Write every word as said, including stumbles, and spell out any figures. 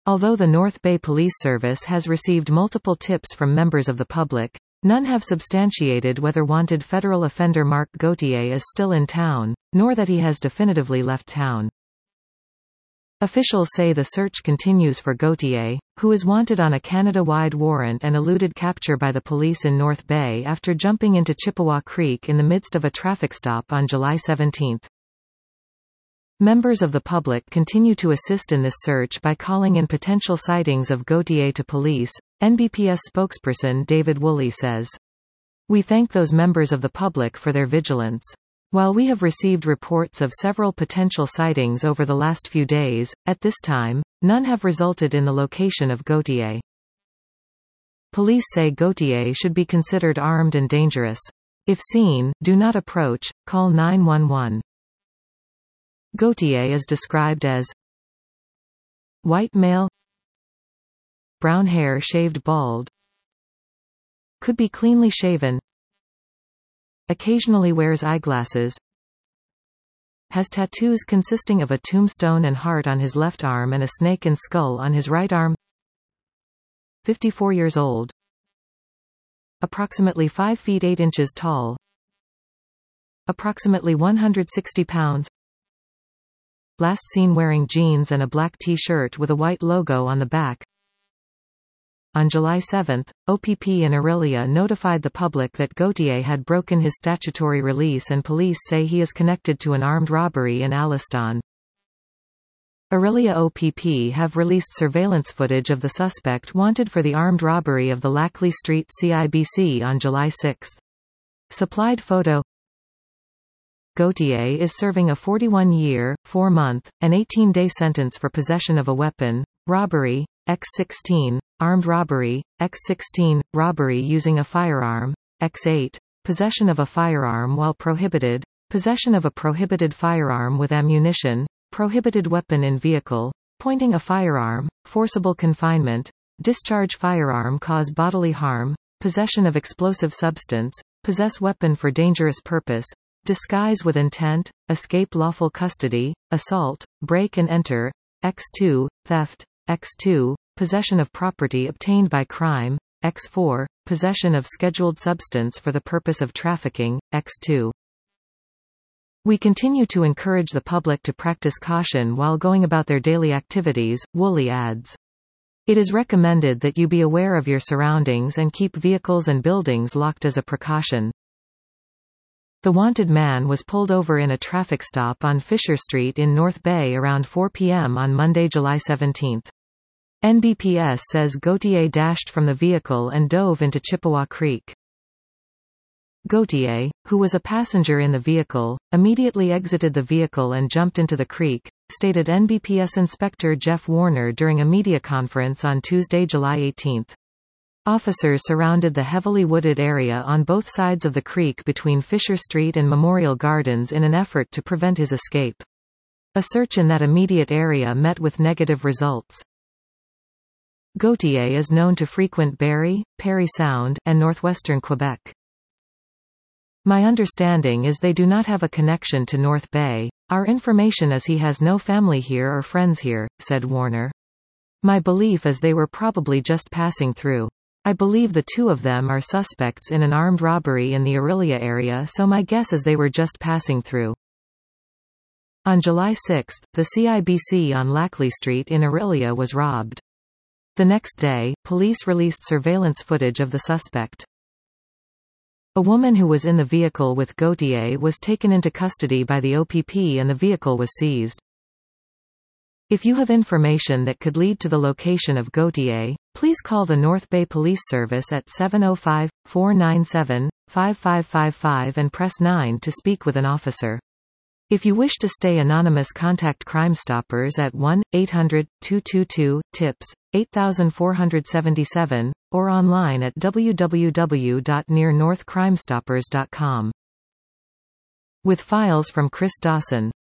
Although the North Bay Police Service has received multiple tips from members of the public, none have substantiated whether wanted federal offender Mark Gauthier is still in town, nor that he has definitively left town. Officials say the search continues for Gauthier, who is wanted on a Canada-wide warrant and eluded capture by the police in North Bay after jumping into Chippewa Creek in the midst of a traffic stop on July seventeenth. Members of the public continue to assist in this search by calling in potential sightings of Gauthier to police, N B P S spokesperson David Woolley says. "We thank those members of the public for their vigilance. While we have received reports of several potential sightings over the last few days, at this time, none have resulted in the location of Gauthier." Police say Gauthier should be considered armed and dangerous. If seen, do not approach, call nine one one. Gauthier is described as white male, brown hair shaved bald, could be cleanly shaven, occasionally wears eyeglasses, has tattoos consisting of a tombstone and heart on his left arm and a snake and skull on his right arm, fifty-four years old, approximately five feet eight inches tall, approximately one hundred sixty pounds, last seen wearing jeans and a black t-shirt with a white logo on the back. On July seventh, O P P in Orillia notified the public that Gauthier had broken his statutory release and police say he is connected to an armed robbery in Alliston. Orillia O P P have released surveillance footage of the suspect wanted for the armed robbery of the Lacley Street C I B C on July sixth. Supplied photo. Gauthier is serving a forty-one year, four month, and eighteen day sentence for possession of a weapon, robbery, X sixteen, armed robbery, X sixteen, robbery using a firearm, X eight, possession of a firearm while prohibited, possession of a prohibited firearm with ammunition, prohibited weapon in vehicle, pointing a firearm, forcible confinement, discharge firearm cause bodily harm, possession of explosive substance, possess weapon for dangerous purpose, disguise with intent, escape lawful custody, assault, break and enter, X two, theft, X two, possession of property obtained by crime, X four, possession of scheduled substance for the purpose of trafficking, X two. We continue to encourage the public to practice caution while going about their daily activities, Woolley adds. It is recommended that you be aware of your surroundings and keep vehicles and buildings locked as a precaution. The wanted man was pulled over in a traffic stop on Fisher Street in North Bay around four p m on Monday, July seventeenth. N B P S says Gauthier dashed from the vehicle and dove into Chippewa Creek. Gauthier, who was a passenger in the vehicle, immediately exited the vehicle and jumped into the creek, stated N B P S Inspector Jeff Warner during a media conference on Tuesday, July eighteenth. Officers surrounded the heavily wooded area on both sides of the creek between Fisher Street and Memorial Gardens in an effort to prevent his escape. A search in that immediate area met with negative results. Gauthier is known to frequent Barrie, Parry Sound, and northwestern Quebec. My understanding is they do not have a connection to North Bay. Our information is he has no family here or friends here, said Warner. My belief is they were probably just passing through. I believe the two of them are suspects in an armed robbery in the Orillia area, so my guess is they were just passing through. On July sixth, the C I B C on Lacley Street in Orillia was robbed. The next day, police released surveillance footage of the suspect. A woman who was in the vehicle with Gauthier was taken into custody by the O P P and the vehicle was seized. If you have information that could lead to the location of Gauthier, please call the North Bay Police Service at seven oh five, four nine seven, five five five five and press nine to speak with an officer. If you wish to stay anonymous, contact Crime Stoppers at one eight hundred, two two two, TIPS, eight four seven seven, or online at w w w dot near north crime stoppers dot com. With files from Chris Dawson.